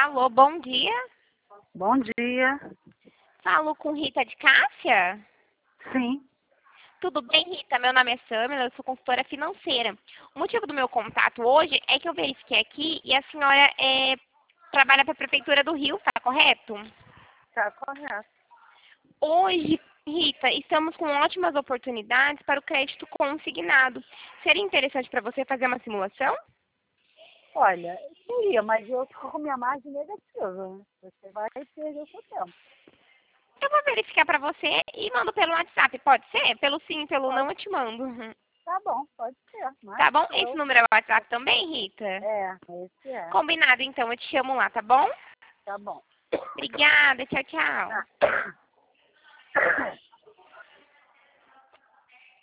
Alô, bom dia. Bom dia. Falo com Rita de Cássia? Sim. Tudo bem, Rita? Meu nome é Samila, eu sou consultora financeira. O motivo do meu contato hoje é que eu verifiquei aqui e a senhora trabalha para a Prefeitura do Rio, tá correto? Tá correto. Hoje, Rita, estamos com ótimas oportunidades para o crédito consignado. Seria interessante para você fazer uma simulação? Olha, seria, mas eu tô com minha margem negativa, né? Você vai perder o seu tempo. Eu vou verificar para você e mando pelo WhatsApp, pode ser? Pelo sim, pelo não, Pode. eu te mando. Uhum. Tá bom, pode ser. Mas Tá bom? Esse eu... número é o WhatsApp também, Rita? Esse é. Combinado, então. Eu te chamo lá, tá bom? Tá bom. Obrigada. Tchau, tchau. Tá.